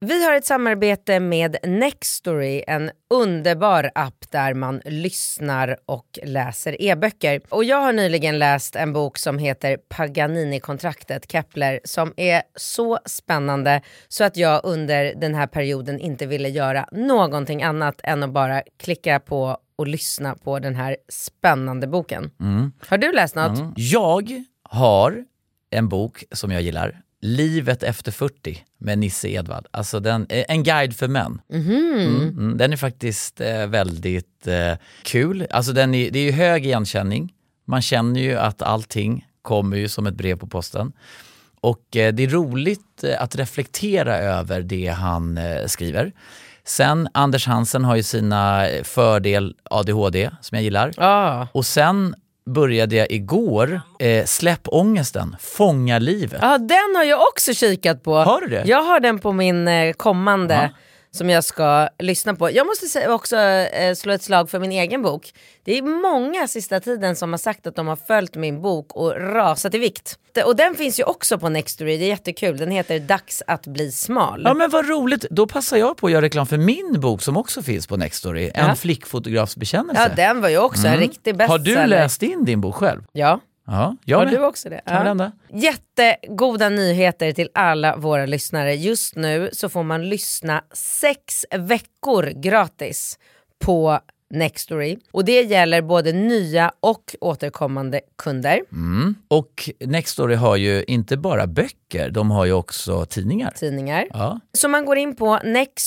Vi har ett samarbete med Nextory, en underbar app där man lyssnar och läser e-böcker. Och jag har nyligen läst en bok som heter Paganini-kontraktet, Kepler, som är så spännande så att jag under den här perioden inte ville göra någonting annat än att bara klicka på och lyssna på den här spännande boken. Har du läst något? Jag har en bok som jag gillar. Livet efter 40 med Nisse Edvard. Alltså en guide för män. Den är faktiskt väldigt kul. Alltså det är ju hög igenkänning. Man känner ju att allting kommer ju som ett brev på posten. Och det är roligt att reflektera över det han skriver. Sen Anders Hansen har ju sina fördel ADHD som jag gillar. Och sen började jag igår Släpp ångesten, fånga livet. Ja, den har jag också kikat på. Har du det? Jag har den på min kommande som jag ska lyssna på. Jag måste också slå ett slag för min egen bok. Det är många sista tiden som har sagt att de har följt min bok och rasat i vikt. Och den finns ju också på Nextory, det är jättekul. Den heter Dags att bli smal. Ja, men vad roligt. Då passar jag på att göra reklam för min bok som också finns på Nextory. En flickfotografs bekännelse. Ja, den var ju också en riktig bestseller. Har du läst in din bok själv? Ja. Ja, jag har med. du också det? Ja. Jättegoda nyheter till alla våra lyssnare. Just nu så får man lyssna 6 veckor gratis på Nextory. Och det gäller både nya och återkommande kunder. Och Nextory har ju inte bara böcker, de har ju också tidningar. Ja. Så man går in på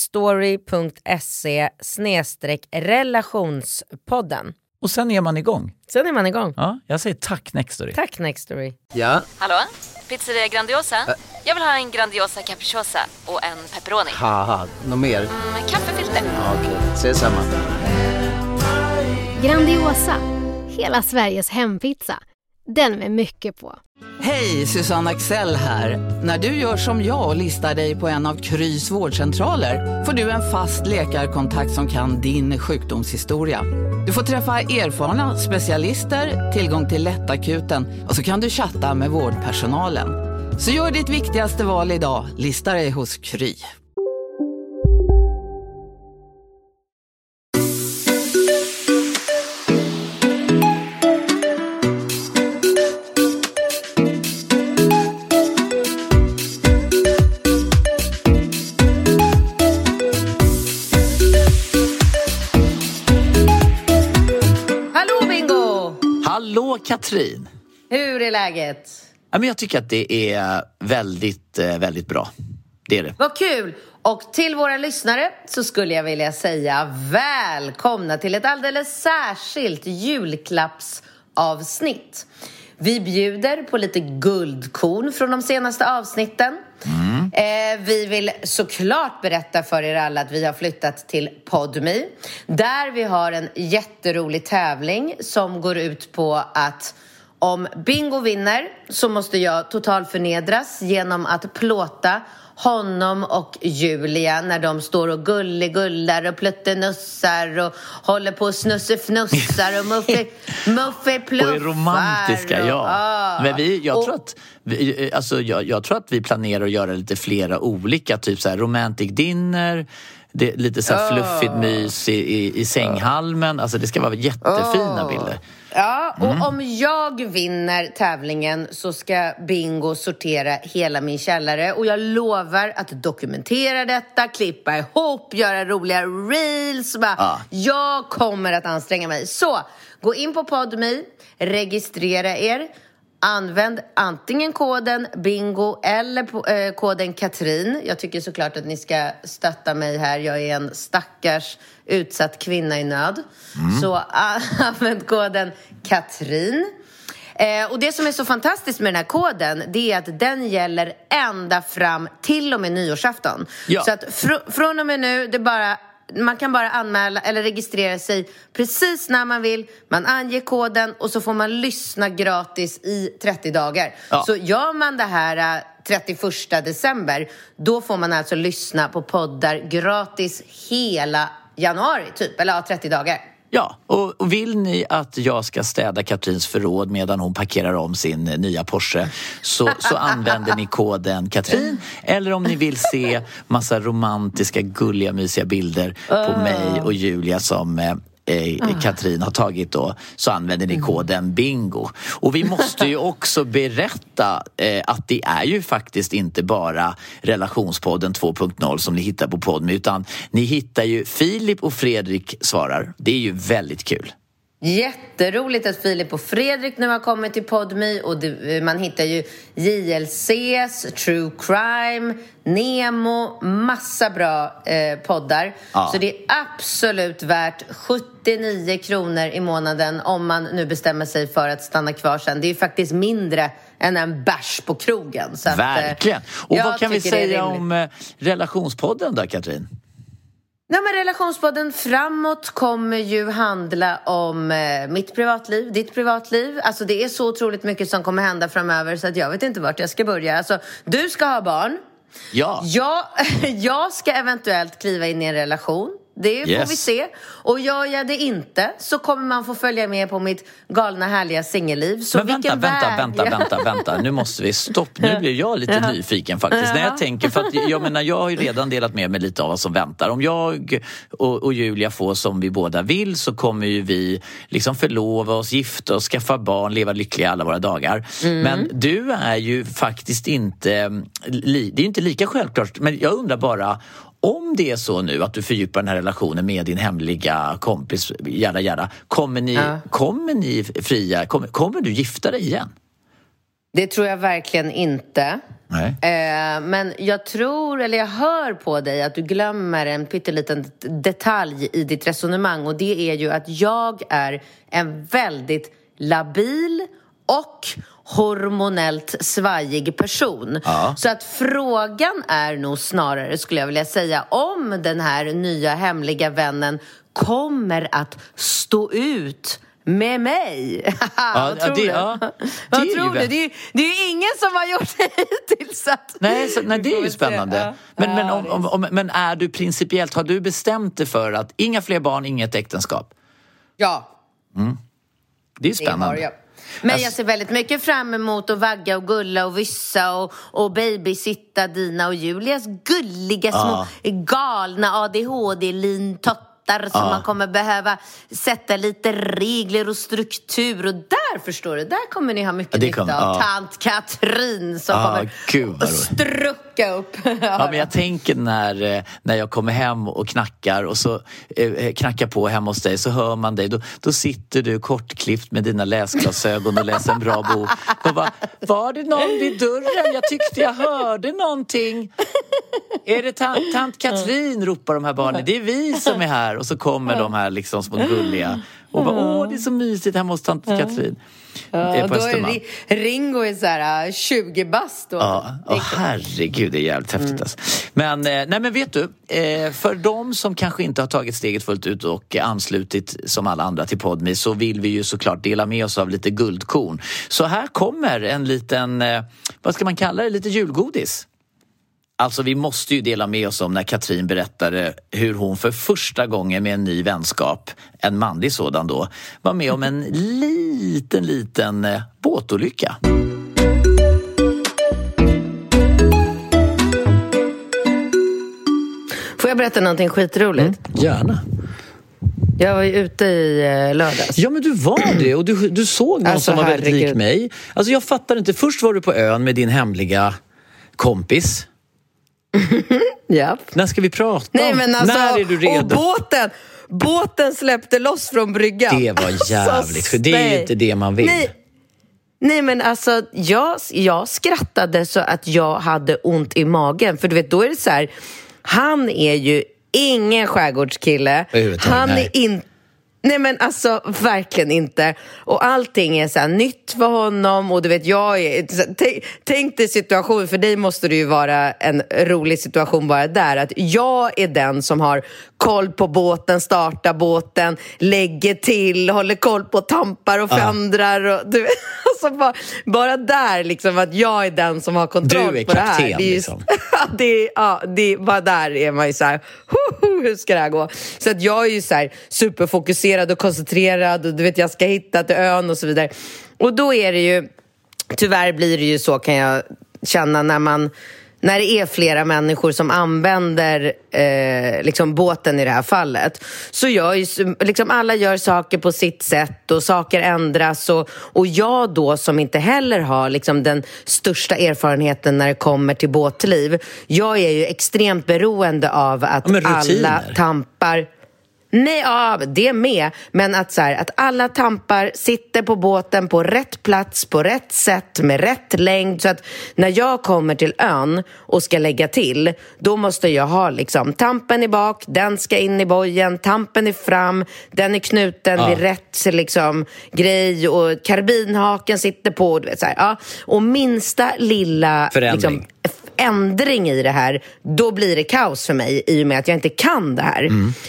nextory.se/relationspodden. Och sen är man igång. Ja, jag säger tack Nextory. Tack Nextory. Ja. Hallå? Pizzeria Grandiosa? Jag vill ha en Grandiosa capriciosa och en pepperoni. Haha, något mer? Kaffefilter. Ja, okej, ses samma. Grandiosa, hela Sveriges hempizza. Den med mycket på. Hej, Susanne Axel här. När du gör som jag och listar dig på en av Krys vårdcentraler får du en fast läkarkontakt som kan din sjukdomshistoria. Du får träffa erfarna specialister, tillgång till lättakuten och så kan du chatta med vårdpersonalen. Så gör ditt viktigaste val idag, lista dig hos Kry. Katrin. Hur är läget? Ja, men jag tycker att det är väldigt, väldigt bra. Det är det. Vad kul! Och till våra lyssnare så skulle jag vilja säga välkomna till ett alldeles särskilt julklappsavsnitt. Vi bjuder på lite guldkorn från de senaste avsnitten. Vi vill såklart berätta för er alla att vi har flyttat till Podme, där vi har en jätterolig tävling som går ut på att om Bingo vinner så måste jag totalförnedras genom att plåta honom och Julia när de står och gullar och pluttenussar och håller på och snussefnussar och muffepluffar. Och är romantiska, ja. Men jag tror att vi planerar att göra lite flera olika, typ så här romantic dinner, lite så här fluffigt mys i sänghalmen. Alltså det ska vara jättefina bilder. Ja, och om jag vinner tävlingen så ska Bingo sortera hela min källare. Och jag lovar att dokumentera detta, klippa ihop, göra roliga reels. Jag kommer att anstränga mig. Så, gå in på Podme, registrera er. Använd antingen koden Bingo eller koden Katrin. Jag tycker såklart att ni ska stötta mig här. Jag är en stackars utsatt kvinna i nöd. Så använd koden Katrin. Och det som är så fantastiskt med den här koden, det är att den gäller ända fram till och med nyårsafton. Ja. Så att från och med nu, man kan bara anmäla eller registrera sig precis när man vill. Man anger koden och så får man lyssna gratis i 30 dagar. Ja. Så gör man det här 31 december, då får man alltså lyssna på poddar gratis hela januari typ, eller 30 dagar. Ja, och vill ni att jag ska städa Katrins förråd medan hon parkerar om sin nya Porsche så använder ni koden Katrin. Eller om ni vill se massa romantiska, gulliga, mysiga bilder på mig och Julia som Katrin har tagit då, så använder ni koden BINGO. Och vi måste ju också berätta att det är ju faktiskt inte bara Relationspodden 2.0 som ni hittar på Podme, utan ni hittar ju Filip och Fredrik svarar. Det är ju väldigt kul. Jätteroligt att Filip och Fredrik nu har kommit till Podme, och man hittar ju JLCs, True Crime, Nemo, massa bra poddar. Ja. Så det är absolut värt 79 kronor i månaden om man nu bestämmer sig för att stanna kvar sen. Det är ju faktiskt mindre än en bärs på krogen. Så verkligen. Och vad kan vi säga om Relationspodden då, Katrin? Nej, men Relationspodden framåt kommer ju handla om mitt privatliv, ditt privatliv. Alltså det är så otroligt mycket som kommer hända framöver så att jag vet inte vart jag ska börja. Alltså, du ska ha barn. Ja. Jag ska eventuellt kliva in i en relation. Det får vi se. Och gör jag det inte så kommer man få följa med på mitt galna härliga singelliv. Så men vänta. Nu måste vi stopp. Nu blir jag lite nyfiken faktiskt. När jag tänker, för att jag har ju redan delat med mig lite av vad som väntar. Om jag och Julia får som vi båda vill så kommer ju vi liksom förlova oss, gifta oss, skaffa barn, leva lyckliga alla våra dagar. Men du är ju faktiskt inte, det är ju inte lika självklart, men jag undrar bara, om det är så nu att du fördjupar den här relationen med din hemliga kompis, kommer ni fria, kommer du gifta dig igen? Det tror jag verkligen inte. Nej. Men jag hör på dig att du glömmer en pytteliten detalj i ditt resonemang, och det är ju att jag är en väldigt labil och hormonellt svajig person. Så att frågan är nog snarare, skulle jag vilja säga, om den här nya hemliga vännen kommer att stå ut med mig. Vad tror du? Det är ju ingen som har gjort det hittills. Nej, det är ju spännande. Men är du principiellt, har du bestämt dig för att inga fler barn, inget äktenskap? Ja. Det är spännande. Det har jag. Men jag ser väldigt mycket fram emot att vagga och gulla och vyssa och babysitta Dina och Julias gulliga små galna ADHD-lintottar som man kommer behöva sätta lite regler och struktur. Och där, förstår du, där kommer ni ha mycket nytta av tant Katrin som kommer att strucka upp. Men jag tänker när jag kommer hem och knackar och så knackar på hemma hos dig, så hör man dig. Då sitter du kortklippt med dina läsglasögon och läser en bra bok. Och bara, var det någon vid dörren? Jag tyckte jag hörde någonting. Är det tant Katrin, ropar de här barnen. Det är vi som är här. Och så kommer de här liksom små gulliga. Och bara, det är så mysigt hemma hos tant Katrin. Då är Ringo är så här 20 bast då. Herregud, det är jävligt häftigt alltså. Men vet du, för de som kanske inte har tagit steget fullt ut och anslutit som alla andra till Podme, så vill vi ju såklart dela med oss av lite guldkorn. Så här kommer en liten, vad ska man kalla det, lite julgodis. Alltså vi måste ju dela med oss om när Katrin berättade hur hon för första gången med en ny vänskap, en manlig sådan då, var med om en liten båtolycka. Får jag berätta någonting skitroligt? Gärna. Jag var ju ute i lördags. Ja, men du var det. Och du såg någon som var väldigt lik mig. Alltså jag fattar inte. Först var du på ön med din hemliga kompis. Ja. När ska vi prata? Nej, men alltså, när är du redo? Och båten släppte loss från bryggan. Det var jävligt. För det är ju inte det man vill. Nej, men alltså jag skrattade så att jag hade ont i magen. För du vet, då är det så här, han är ju ingen skärgårdskille. Han är inte. Nej, men alltså verkligen inte. Och allting är så här nytt för honom. Och du vet, tänk dig situation. För dig måste det ju vara en rolig situation bara där. Att jag är den som har koll på båten, startar båten, lägger till, håller koll på tampar och fändrar. Och, du vet, alltså bara där liksom, att jag är den som har kontroll på det här. Du är kapten liksom. Det är bara där är man ju så här. hur ska det här gå? Så att jag är ju så här superfokuserad och koncentrerad och du vet, jag ska hitta till ön och så vidare. Och då är det ju, tyvärr blir det ju så, kan jag känna, när det är flera människor som använder liksom båten i det här fallet, så liksom alla gör saker på sitt sätt och saker ändras och jag då som inte heller har liksom den största erfarenheten när det kommer till båtliv, jag är ju extremt beroende av att alla tampar. Nej, ja, det är med. Men att, så här, att alla tampar sitter på båten på rätt plats, på rätt sätt, med rätt längd. Så att när jag kommer till ön och ska lägga till, då måste jag ha liksom tampen i bak, den ska in i bojen, tampen är fram, den är knuten vid rätt liksom, grej och karbinhaken sitter på. Du vet, så här, ja. Och minsta lilla liksom, ändring i det här, då blir det kaos för mig i och med att jag inte kan det här.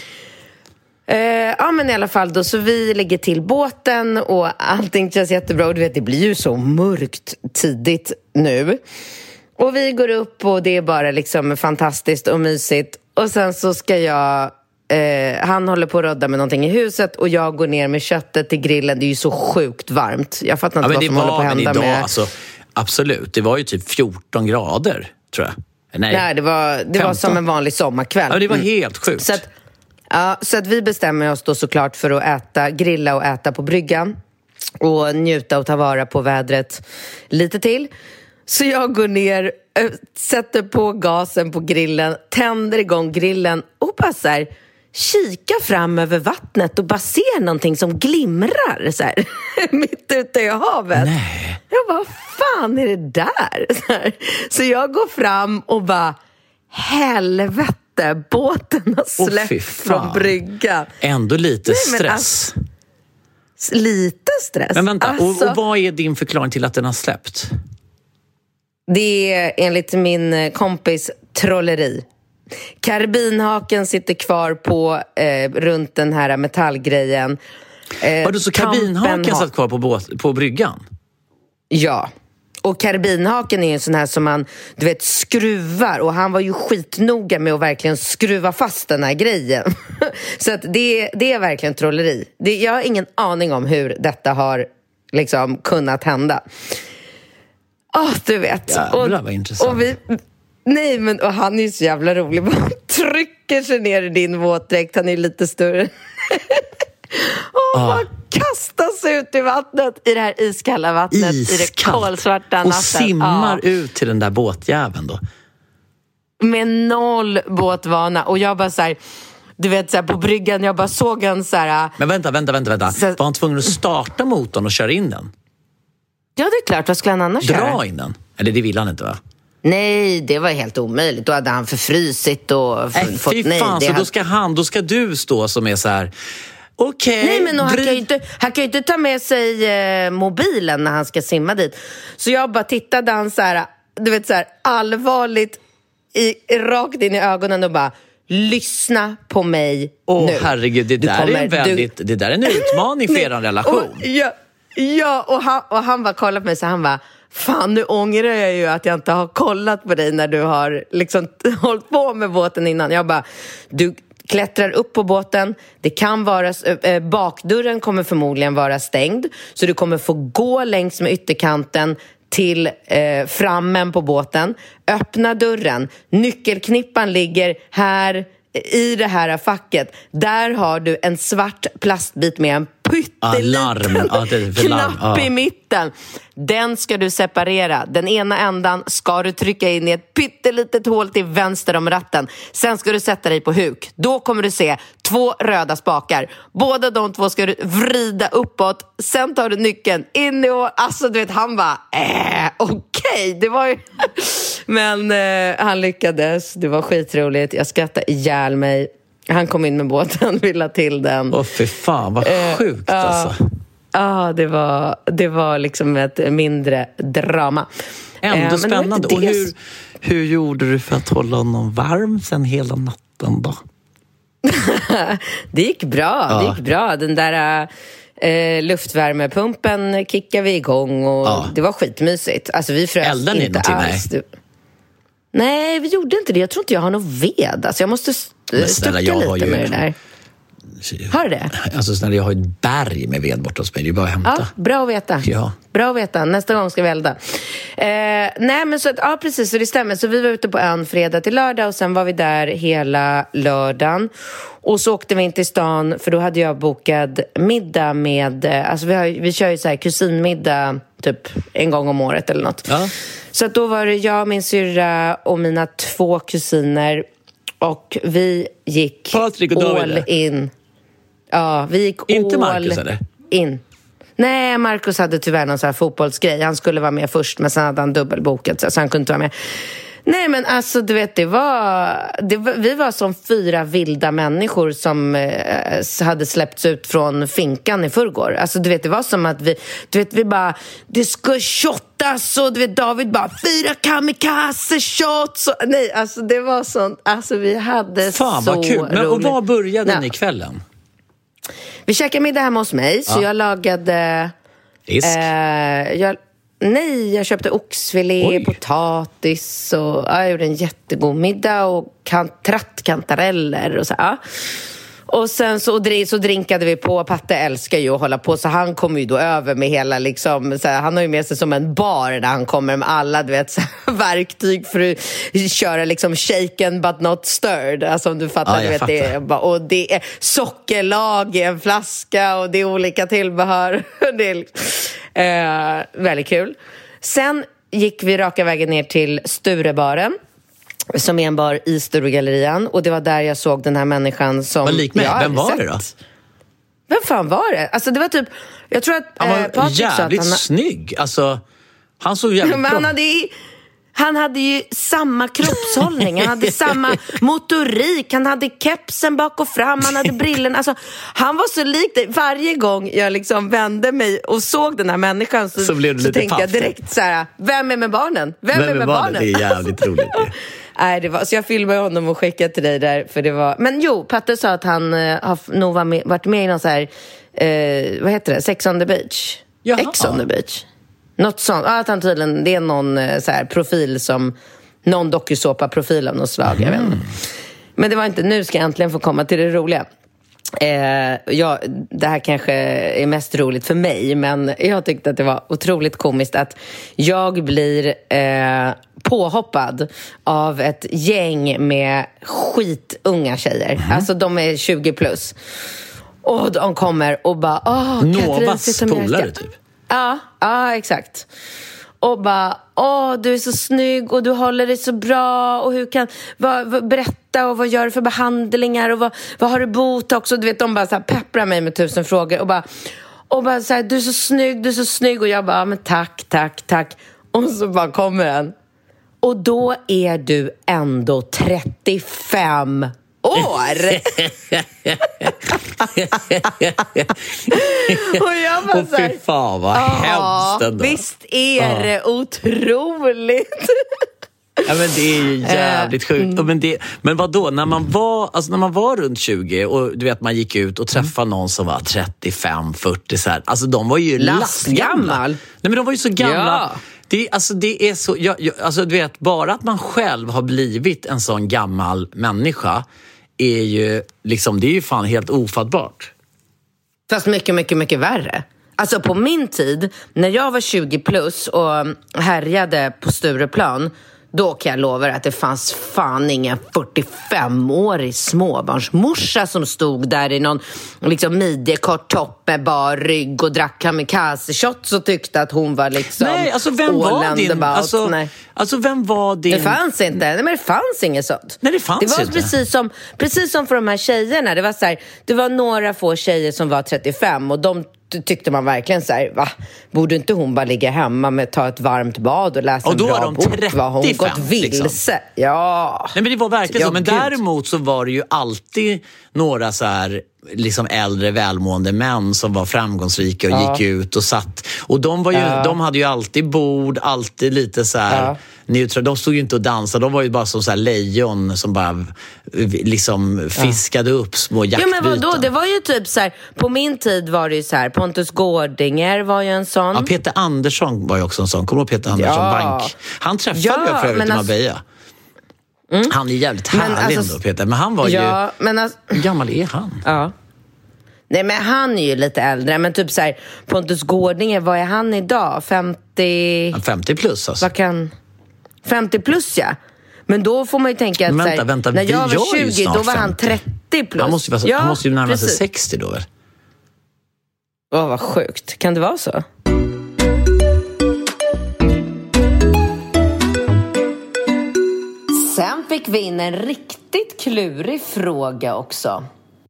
Ja, men i alla fall då, så vi lägger till båten och allting känns jättebra. Och du vet, det blir ju så mörkt tidigt nu. Och vi går upp och det är bara liksom fantastiskt och mysigt. Och sen så ska jag, han håller på att rodda med någonting i huset och jag går ner med köttet till grillen. Det är ju så sjukt varmt. Jag fattar inte vad som håller på att hända idag, med... Alltså, absolut, det var ju typ 14 grader, tror jag. Nej, det var som en vanlig sommarkväll. Ja, det var helt sjukt. Så att vi bestämmer oss då såklart för att grilla och äta på bryggan och njuta och ta vara på vädret lite till. Så jag går ner, sätter på gasen på grillen, tänder igång grillen och bara så här, kika fram över vattnet och bara ser någonting som glimrar så här, mitt ute i havet. Nej. Jag bara, vad fan är det där? Så jag går fram och bara, helvete. Båten har släppt från bryggan. Ändå lite stress. Lite stress. Men vänta, och vad är din förklaring till att den har släppt? Det är enligt min kompis trolleri. Karbinhaken sitter kvar på runt den här metallgrejen. Vadå, så karbinhaken satt kvar på bryggan? Ja. Och karbinhaken är en sån här som man, du vet, skruvar. Och han var ju skitnoga med att verkligen skruva fast den här grejen. Så att det är verkligen trolleri. Jag har ingen aning om hur detta har liksom kunnat hända. Du vet. Jävlar, vad intressant. Och han är ju så jävla rolig. Man trycker sig ner i din våtdräkt. Han är lite större. Man kastas ut i vattnet, i det här iskalla vattnet, i det kolsvarta natten. Och simmar ut till den där båtjäveln då. Med 0 båtvana. Och jag bara så här, du vet, så här, på bryggan, jag bara såg en så här... Men vänta. Var han tvungen att starta motorn och köra in den? Ja, det är klart. Vad skulle han annars göra? Dra in den? Eller det vill han inte, va? Nej, det var helt omöjligt. Då hade han förfrysit och fått... Fy fan, så då ska du stå som är så här... Okej. Nej, men han kan ju inte ta med sig mobilen när han ska simma dit. Så jag bara tittade han så här, du vet, så här allvarligt rakt in i ögonen och bara, lyssna på mig nu. Herregud, det där är en utmaning för er relation. Och han bara kollade på mig så han bara, fan, nu ångrar jag ju att jag inte har kollat på dig när du har liksom hållit på med båten innan. Jag bara, du klättrar upp på båten. Det kan vara, bakdörren kommer förmodligen vara stängd, så du kommer få gå längs med ytterkanten till frammen på båten. Öppna dörren. Nyckelknippan ligger här i det här facket. Där har du en svart plastbit med en pytteliten knapp i mitten. Den ska du separera. Den ena ändan ska du trycka in i ett pyttelitet hål till vänster om ratten. Sen ska du sätta dig på huk. Då kommer du se 2 röda spakar. Båda de 2 ska du vrida uppåt. Sen tar du nyckeln in i hål. Alltså, du vet, han bara okej. Det var ju... Men han lyckades. Det var skitroligt. Jag skrattade ihjäl mig. Han kom in med båten, ville till den. Fy fan, vad sjukt alltså. Ja, det var liksom ett mindre drama. Ändå spännande. Och hur gjorde du för att hålla honom varm sen hela natten då? Det gick bra. Den där luftvärmepumpen kickade vi igång och det var skitmysigt. Alltså, vi frös inte alls. Nej, vi gjorde inte det. Jag tror inte jag har någon ved. Alltså, jag måste stucka lite med det där. Har du det? Alltså snälla, jag har ett berg med ved borta hos mig. Det är bara att hämta. Ja, bra att veta. Ja. Bra att veta. Nästa gång ska vi elda. Nej, men så att, ja, precis, så det stämmer. Så vi var ute på ön fredag till lördag och sen var vi där hela lördagen. Och så åkte vi in till stan, för då hade jag bokat middag med... Alltså vi kör ju så här kusinmiddag typ en gång om året eller något. Ja. Så att då var det jag, min syrra och mina 2 kusiner. Och vi gick Patrik och David all in. Ja, vi gick inte all Marcus, eller? In. Nej, Marcus hade tyvärr någon sån här fotbollsgrej. Han skulle vara med först, men sen hade han dubbelbokat så han kunde inte vara med. Nej, men alltså du vet, vi var som 4 vilda människor som hade släppts ut från finkan i förrgår. Alltså du vet, det var som att vi bara, det ska shottas och du vet, David bara 4 kamikaze shots. Nej, alltså det var sånt, alltså vi hade fan, så vad kul. Men, och vad började ni kvällen? Vi käkade middag hemma hos mig, så jag lagade... jag köpte oxfilé, potatis och jag gjorde en jättegod middag och kantareller och så här. Och sen så drinkade vi på. Patte älskar ju att hålla på, så han kommer ju då över med hela liksom, så här, han har ju med sig som en bar där han kommer med alla, du vet, så här, verktyg för att köra liksom shaken but not stirred, alltså om du fattar, du vet, fattar. Och det är sockerlag i en flaska och det är olika tillbehör. Det är väldigt kul. Sen gick vi raka vägen ner till Sturebaren, som är en bar i Sturegallerian, och det var där jag såg den här människan som... Vad lik mig. Vem var det då? Vem fan var det? Alltså det var typ... Jag tror att han var Patrik jävligt sa att snygg. Alltså, han såg jävligt bra. Han hade ju samma kroppshållning, han hade samma motorik, han hade kepsen bak och fram, han hade brillen, alltså han var så lik dig. Varje gång jag liksom vände mig och såg den här människan så tänkte jag direkt så här: vem är med barnen? Vem är med barnen? Det är jävligt roligt. Nej, det var, så jag filmade honom och skickade till dig där, för det var... Men jo, Patte sa att han har nog varit med i någon så här, vad heter det? Sex on the beach. Jaha. Ex on the beach. Något sånt. Att han tydligen, det är någon så här profil som, någon dokusåpa-profil av något slag, jag vet inte. Men det var inte, nu ska jag äntligen få komma till det roliga. Det här kanske är mest roligt för mig, men jag tyckte att det var otroligt komiskt att jag blir påhoppad av ett gäng med skitunga tjejer. Alltså de är 20 plus. Och de kommer och bara, Novas polare typ. Ja, exakt. Och bara, du är så snygg och du håller dig så bra och hur kan, berätta och vad gör du för behandlingar och vad har du botox också? Du vet, de bara så här pepprar mig med 1000 frågor och bara så här, du är så snygg och jag bara, men tack. Och så bara kommer den. Och då är du ändå 35 år. Och jag bara så här, fy fan vad hemskt ändå. Visst är det otroligt. Ja, men det är ju jävligt sjukt. Men vadå, när man var runt 20 och du vet, man gick ut och träffade någon som var 35-40 så här. Alltså de var ju lastgamla. Nej, men de var ju så gamla. Ja. Det är så, alltså du vet, bara att man själv har blivit en sån gammal människa är ju liksom, det är ju fan helt ofattbart. Fast mycket, mycket, mycket värre. Alltså på min tid, när jag var 20 plus och härjade på Stureplan, då kan jag lova att det fanns fan ingen 45-årig småbarnsmorsa som stod där i någon liksom midjekort topp med bar rygg och drack kamikaze-shots och tyckte att hon var liksom... Nej, alltså vem var din... Alltså vem var din... Det fanns inte. Nej, men det fanns inget sånt. Nej, det fanns inte. Det var precis som för de här tjejerna. Det var så här, det var några få tjejer som var 35 och de tyckte man verkligen så här, va? Borde inte hon bara ligga hemma med ta ett varmt bad och läsa en bra bok? Och då var de 35, hon gått vilse. Liksom. Ja. Nej, men det var verkligen så. Men däremot så var det ju alltid några så här liksom äldre välmående män som var framgångsrika och gick ut och satt. Och de var ju, de hade ju alltid bord, alltid lite så här neutrala. De stod ju inte och dansade, de var ju bara som så här lejon som bara liksom fiskade upp små jaktbyten. Ja, men vadå? Det var ju typ så här, på min tid var det ju så här, Pontus Gårdinger var ju en sån. Ja, Peter Andersson var ju också en sån. Kommer du ihåg Peter Andersson? Bank. Han träffade jag för övrigt i Marbella. Han är jävligt härlig ändå, Peter. Men han var ju... Hur gammal är han? Ja. Nej, men han är ju lite äldre. Men typ så här, Pontus Gårdinge, vad är han idag? 50... 50 plus alltså. 50 plus, ja. Men då får man ju tänka att vänta, när jag var 20, då var han 30 plus. Han måste ju närma sig 60 då väl? Vad sjukt. Kan det vara så? Sen fick vi in en riktigt klurig fråga också.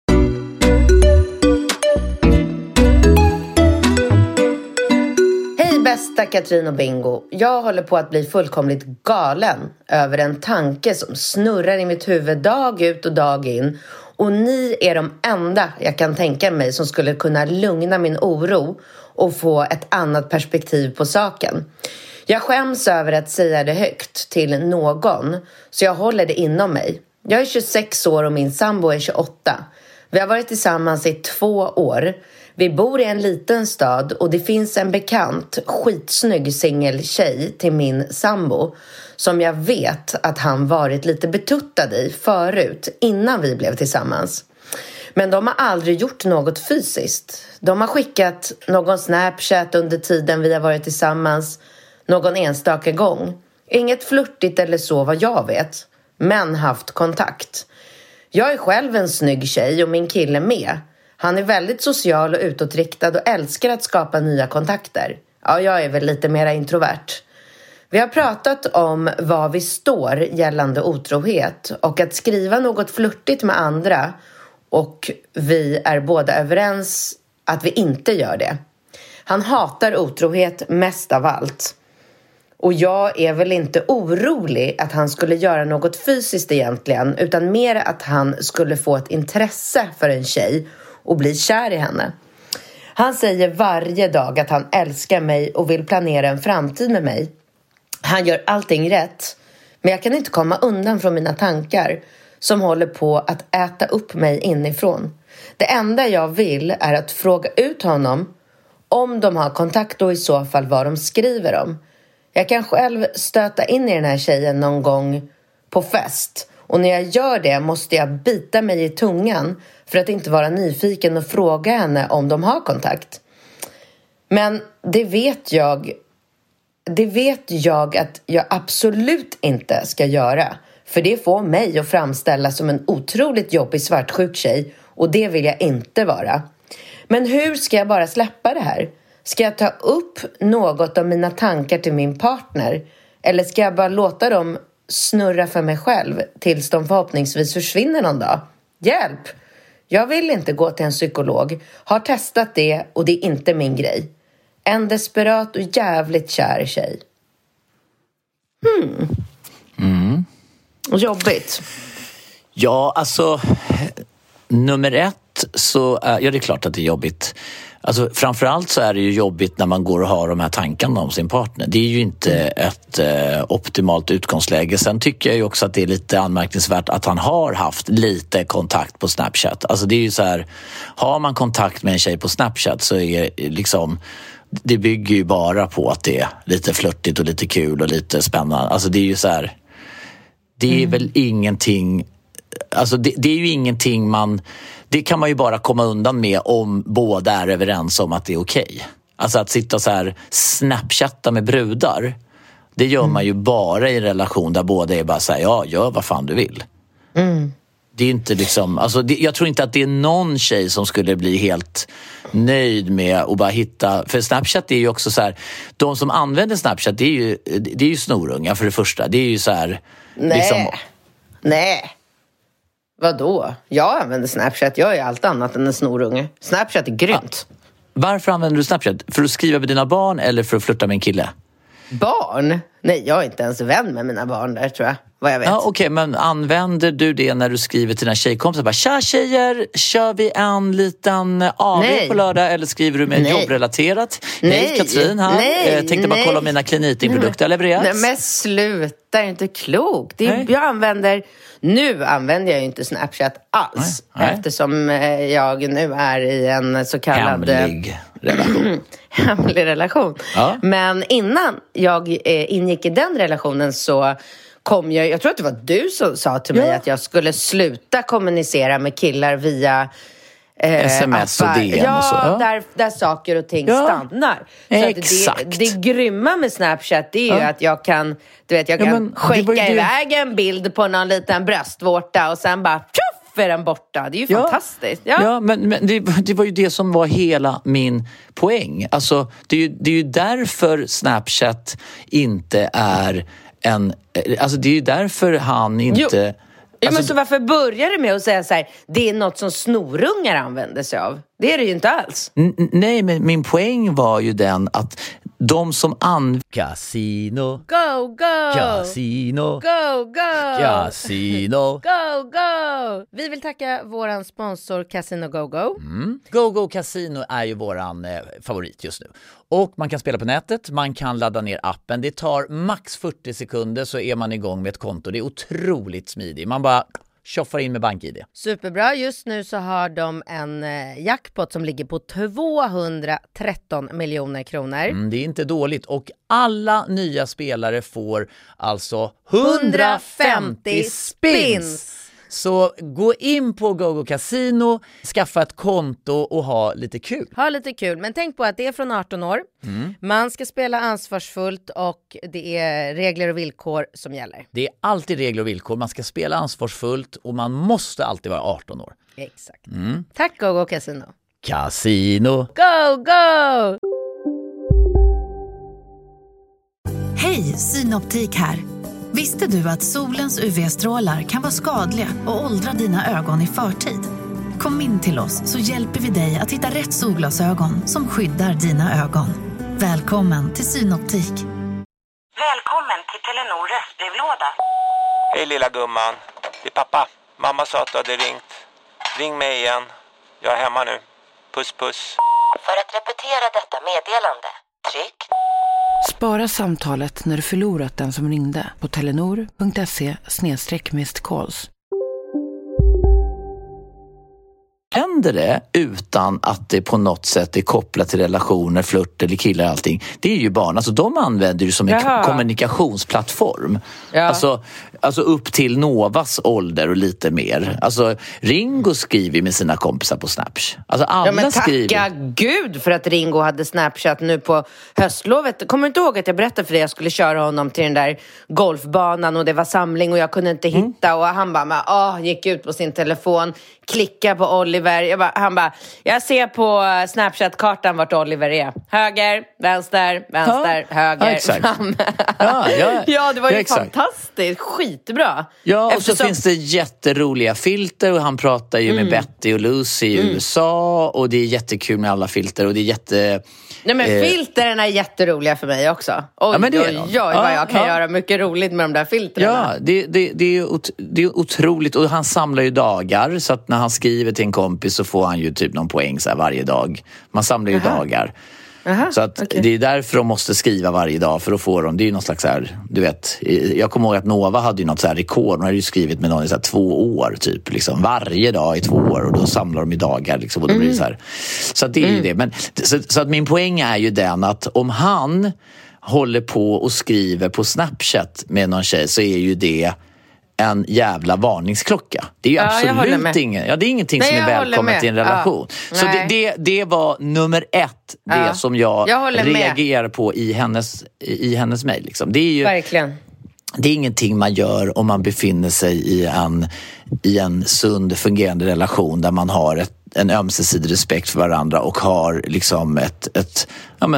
Hej bästa Katrin och Bingo. Jag håller på att bli fullkomligt galen över en tanke som snurrar i mitt huvud dag ut och dag in. Och ni är de enda jag kan tänka mig som skulle kunna lugna min oro och få ett annat perspektiv på saken. Jag skäms över att säga det högt till någon, så jag håller det inom mig. Jag är 26 år och min sambo är 28. Vi har varit tillsammans i 2 år. Vi bor i en liten stad och det finns en bekant, skitsnygg singeltjej till min sambo som jag vet att han varit lite betuttad i förut innan vi blev tillsammans. Men de har aldrig gjort något fysiskt. De har skickat någon Snapchat under tiden vi har varit tillsammans någon enstaka gång. Inget flirtigt eller så vad jag vet, men haft kontakt. Jag är själv en snygg tjej och min kille med. Han är väldigt social och utåtriktad och älskar att skapa nya kontakter. Ja, jag är väl lite mer introvert. Vi har pratat om vad vi står gällande otrohet och att skriva något flirtigt med andra, och vi är båda överens att vi inte gör det. Han hatar otrohet mest av allt. Och jag är väl inte orolig att han skulle göra något fysiskt egentligen, utan mer att han skulle få ett intresse för en tjej och bli kär i henne. Han säger varje dag att han älskar mig och vill planera en framtid med mig. Han gör allting rätt, men jag kan inte komma undan från mina tankar som håller på att äta upp mig inifrån. Det enda jag vill är att fråga ut honom om de har kontakt och i så fall vad de skriver om. Jag kan själv stöta in i den här tjejen någon gång på fest. Och när jag gör det måste jag bita mig i tungan för att inte vara nyfiken och fråga henne om de har kontakt. Men det vet jag att jag absolut inte ska göra. För det får mig att framställa som en otroligt jobbig svartsjuk tjej. Och det vill jag inte vara. Men hur ska jag bara släppa det här? Ska jag ta upp något av mina tankar till min partner? Eller ska jag bara låta dem snurra för mig själv tills de förhoppningsvis försvinner någon dag? Hjälp! Jag vill inte gå till en psykolog. Har testat det och det är inte min grej. En desperat och jävligt kär tjej. Jobbigt. Ja, alltså... Nummer 1 så... ja, det är klart att det är jobbigt. Alltså, framförallt så är det ju jobbigt när man går och har de här tankarna om sin partner. Det är ju inte ett optimalt utgångsläge. Sen tycker jag ju också att det är lite anmärkningsvärt att han har haft lite kontakt på Snapchat. Alltså det är ju så här, har man kontakt med en tjej på Snapchat så är liksom... Det bygger ju bara på att det är lite flörtigt och lite kul och lite spännande. Alltså det är ju så här... Det är väl ingenting... Alltså det är ju ingenting man... Det kan man ju bara komma undan med om båda är överens om att det är okej. Alltså att sitta så här snapchatta med brudar, det gör man ju bara i en relation där båda är bara så här, ja, gör vad fan du vill. Det är inte liksom... Alltså jag tror inte att det är någon tjej som skulle bli helt nöjd med att bara hitta... För Snapchat är ju också så här... De som använder Snapchat, det är ju snorunga för det första. Det är ju så här... Nej. Vadå? Jag använder Snapchat. Jag är allt annat än en snorunge. Snapchat är grymt. Varför använder du Snapchat? För att skriva med dina barn eller för att flirta med en kille? Barn? Nej, jag är inte ens vän med mina barn där, tror jag. Vad jag vet. Ja, okej, men använder du det när du skriver till dina tjejkompisar? Bara, tja tjejer, kör vi en liten AV på lördag? Eller skriver du med jobbrelaterat? Nej, Katrin här. Tänkte bara kolla om mina klinitingprodukter har levererats. Nej, men sluta, är inte klokt. Nu använder jag ju inte Snapchat alls. Nej. Eftersom jag nu är i en så kallad... Hemlig relation. Ja. Men innan jag ingick i den relationen så jag tror att det var du som sa till mig att jag skulle sluta kommunicera med killar via SMS och DM och så. Ja, där saker och ting stannar. Så exakt. Att det grymma med Snapchat, det är ju att jag kan, skicka iväg en bild på någon liten bröstvårta och sen bara tjoff är den borta. Det är ju fantastiskt. Ja, men det var ju det som var hela min poäng. Alltså, det är ju därför Snapchat inte är alltså det är ju därför han inte... Ja, men så varför börjar det med att säga så här, det är något som snorungar använder sig av? Det är det ju inte alls. Nej, men min poäng var ju den att de som Casino. Go, go! Casino. Go, go! Casino. Go, go! Vi vill tacka våran sponsor Casino Go Go. Go Casino är ju våran favorit just nu. Och man kan spela på nätet, man kan ladda ner appen. Det tar max 40 sekunder så är man igång med ett konto. Det är otroligt smidigt. Man bara tjoffar in med BankID. Superbra. Just nu så har de en jackpot som ligger på 213 miljoner kronor. Det är inte dåligt. Och alla nya spelare får alltså 150 spins. Så gå in på GoGo Casino, skaffa ett konto och ha lite kul. Ha lite kul, men tänk på att det är från 18 år. Man ska spela ansvarsfullt och det är regler och villkor som gäller. Det är alltid regler och villkor. Man ska spela ansvarsfullt och man måste alltid vara 18 år. Exakt. Tack GoGo Casino. Casino. Go, go! Hej, Synoptik här. Visste du att solens UV-strålar kan vara skadliga och åldra dina ögon i förtid? Kom in till oss så hjälper vi dig att hitta rätt solglasögon som skyddar dina ögon. Välkommen till Synoptik. Välkommen till Telenor röstbrevlåda. Hej lilla gumman, det är pappa. Mamma sa att du hade ringt. Ring mig igen. Jag är hemma nu. Puss puss. För att repetera detta meddelande, tryck. Spara samtalet när du förlorat den som ringde på telenor.se/missed-calls. Händer det utan att det på något sätt är kopplat till relationer, flört eller killar och allting. Det är ju barn, alltså de använder ju som en kommunikationsplattform. Alltså upp till Novas ålder och lite mer. Alltså Ringo skriver med sina kompisar på Snapchat. Alltså alla men tacka skriver. Gud för att Ringo hade Snapchat nu på höstlovet. Kommer du inte ihåg att jag berättade för dig att jag skulle köra honom till den där golfbanan och det var samling och jag kunde inte hitta och han bara gick ut på sin telefon, klicka på Oliver. Han bara, jag ser på Snapchat-kartan vart Oliver är. Höger, vänster, höger, exakt. fram. Ja, det var ju fantastiskt. Skitbra. Ja, och så finns det jätteroliga filter och han pratar ju med Betty och Lucy i USA och det är jättekul med alla filter och det är jätte... Nej, men filterna är jätteroliga för mig också. Vad jag kan göra mycket roligt med de där filterna. Ja, det är otroligt. Och han samlar ju dagar. Så att när han skriver till en kompis så får han ju typ någon poäng så här varje dag. Man samlar ju dagar. Så att det är därför de måste skriva varje dag för att få dem. Det är ju någon slags så här, du vet, jag kommer ihåg att Nova hade ju något så här rekord. Hon hade ju skrivit med någon i så här 2 år typ, liksom, varje dag i 2 år och då samlar de i dagar liksom, och då blir det så här. Så att det är ju det. Men, så att min poäng är ju den att om han håller på och skriver på Snapchat med någon tjej så är ju det en jävla varningsklocka. Det är ju absolut det är ingenting som är välkommet i en relation. Så det var nummer 1, det som jag reagerar på i hennes mejl. Liksom. Det är ju verkligen. Det är ingenting man gör om man befinner sig i en sund fungerande relation där man har en ömsesidig respekt för varandra och har liksom ett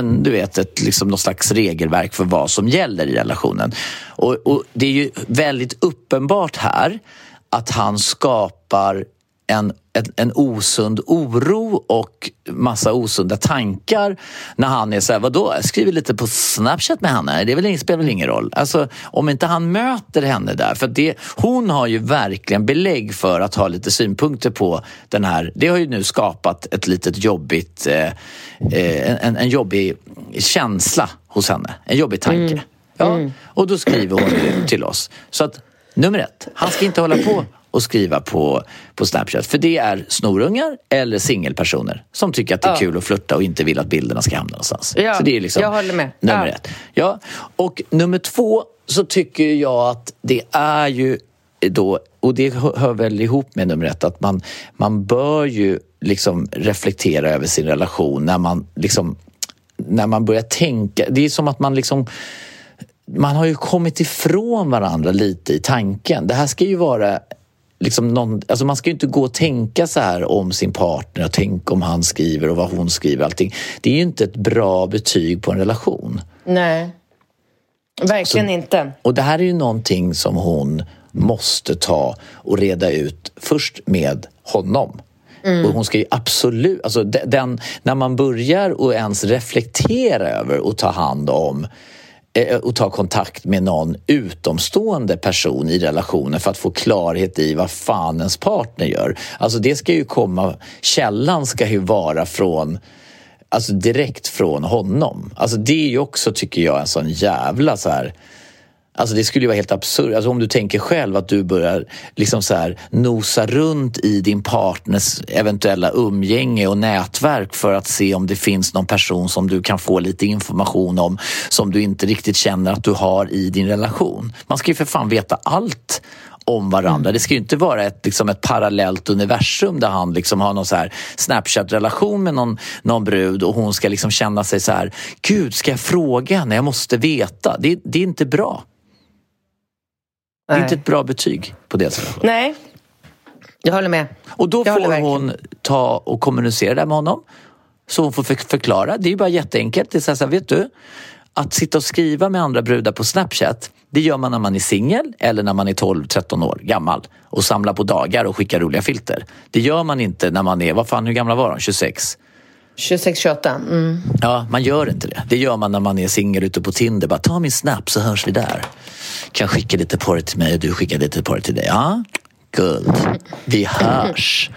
liksom något slags regelverk för vad som gäller i relationen. Och det är ju väldigt uppenbart här att han skapar en osund oro och massa osunda tankar när han är så här, vadå? Jag skriver lite på Snapchat med henne. Det spelar väl ingen roll. Alltså, om inte han möter henne där. För hon har ju verkligen belägg för att ha lite synpunkter på den här. Det har ju nu skapat ett litet jobbigt en jobbig känsla hos henne. En jobbig tanke. Och då skriver hon till oss. Så att nummer 1, han ska inte hålla på och skriva på Snapchat. För det är snorungar eller singelpersoner som tycker att det är kul att flirta och inte vill att bilderna ska hamna någonstans. Så det är liksom jag håller med. nummer 1. Ja. Och nummer 2 så tycker jag att det är ju då, och det hör väl ihop med nummer 1, att man bör ju liksom reflektera över sin relation när man börjar tänka. Det är som att man har ju kommit ifrån varandra lite i tanken. Det här ska ju vara liksom alltså man ska ju inte gå och tänka så här om sin partner och tänka om han skriver och vad hon skriver, allting. Det är ju inte ett bra betyg på en relation. Nej, verkligen inte. Och det här är ju någonting som hon måste ta och reda ut först med honom. Och hon ska ju absolut, alltså när man börjar och ens reflektera över och ta hand om och ta kontakt med någon utomstående person i relationen för att få klarhet i vad fan ens partner gör. Alltså det ska ju komma, källan ska ju vara alltså direkt från honom. Alltså det är ju också, tycker jag, en sån jävla så här. Alltså det skulle ju vara helt absurt. Alltså om du tänker själv att du börjar liksom så här nosa runt i din partners eventuella umgänge och nätverk för att se om det finns någon person som du kan få lite information om som du inte riktigt känner att du har i din relation. Man ska ju för fan veta allt om varandra. Det ska ju inte vara ett parallellt universum där han liksom har någon så här Snapchat-relation med någon brud och hon ska liksom känna sig så här: Gud, ska jag fråga henne? Jag måste veta. Det är inte bra. Det är inte ett bra betyg på det sättet. Nej, jag håller med. Och då får hon ta och kommunicera det med honom. Så hon får förklara. Det är ju bara jätteenkelt. Det är så här, vet du, att sitta och skriva med andra brudar på Snapchat, det gör man när man är singel eller när man är 12-13 år gammal och samlar på dagar och skickar roliga filter. Det gör man inte när man är, hur gamla var de? 26? 26-28. Ja, man gör inte det. Det gör man när man är singel ute på Tinder. Bara ta min snap så hörs vi där. Kan jag skicka lite porr till mig och du skickar lite porr till dig. Ja, guld. Vi hörs.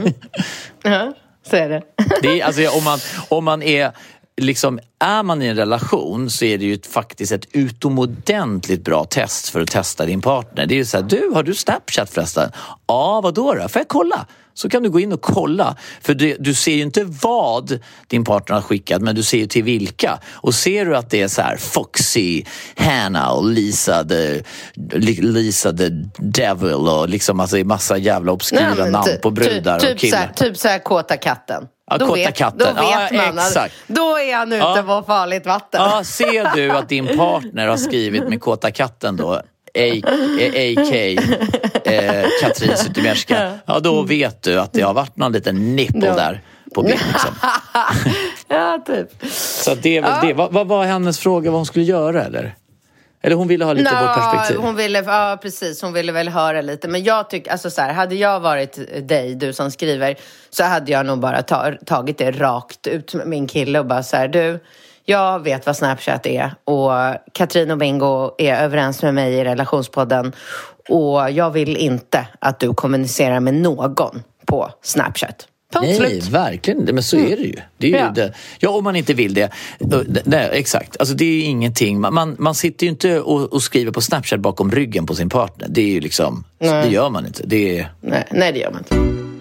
Ja, så är det. Det är, alltså, om man är liksom, är man i en relation så är det ju faktiskt ett utomordentligt bra test för att testa din partner. Det är ju så här, har du Snapchat förresten? Ja, vadå då? Får jag kolla? Så kan du gå in och kolla. För du ser ju inte vad din partner har skickat, men du ser ju till vilka. Och ser du att det är så här Foxy, Hannah och Lisa the Devil och liksom alltså massa jävla obskyra namn på brudar och killar. Typ så här Kåta katten. Ja, då vet man exakt. Då är han ute på farligt vatten. Ja, ser du att din partner har skrivit med Kåta katten då, A.K. Katrin Zytomierska, ja då vet du att det har varit någon liten nipple där på bild liksom. Ja, typ. Så det är väl det. Vad var hennes fråga, vad hon skulle göra eller? Eller hon ville ha lite vårt perspektiv. Ja, precis. Hon ville väl höra lite. Men jag tycker, alltså så här, hade jag varit du som skriver, så hade jag nog bara tagit det rakt ut med min kille och bara så här, du, jag vet vad Snapchat är och Katrin och Bingo är överens med mig i relationspodden och jag vill inte att du kommunicerar med någon på Snapchat. Nej, verkligen. Men så är det ju. Det är ju det. Ja, om man inte vill det. Nej, exakt. Alltså det är ju ingenting. Man sitter ju inte och skriver på Snapchat bakom ryggen på sin partner. Det är ju liksom, det gör man inte. Det är... Nej, det gör man inte.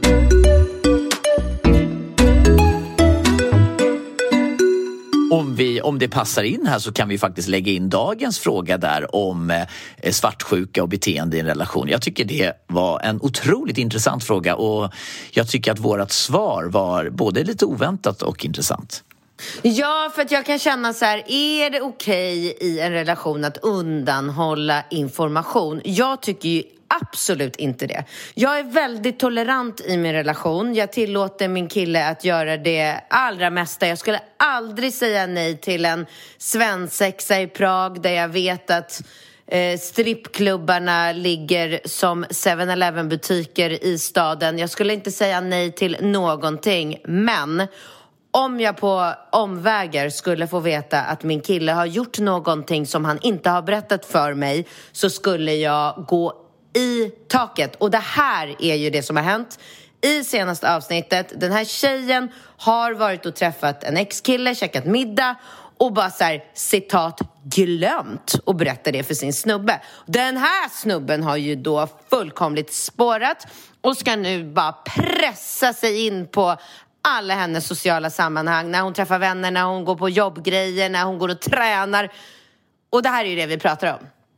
Om det passar in här så kan vi faktiskt lägga in dagens fråga där om svartsjuka och beteende i en relation. Jag tycker det var en otroligt intressant fråga och jag tycker att vårat svar var både lite oväntat och intressant. Ja, för att jag kan känna så här, är det okej i en relation att undanhålla information? Jag tycker ju absolut inte det. Jag är väldigt tolerant i min relation. Jag tillåter min kille att göra det allra mesta. Jag skulle aldrig säga nej till en svensexa i Prag där jag vet att strippklubbarna ligger som 7-Eleven-butiker i staden. Jag skulle inte säga nej till någonting. Men om jag på omvägar skulle få veta att min kille har gjort någonting som han inte har berättat för mig, så skulle jag gå i taket. Och det här är ju det som har hänt i senaste avsnittet. Den här tjejen har varit och träffat en ex-kille, käkat middag och bara så här, citat, glömt och berätta det för sin snubbe. Den här snubben har ju då fullkomligt spårat och ska nu bara pressa sig in på alla hennes sociala sammanhang. När hon träffar vänner, när hon går på jobbgrejer, när hon går och tränar. Och det här är ju det vi pratar om.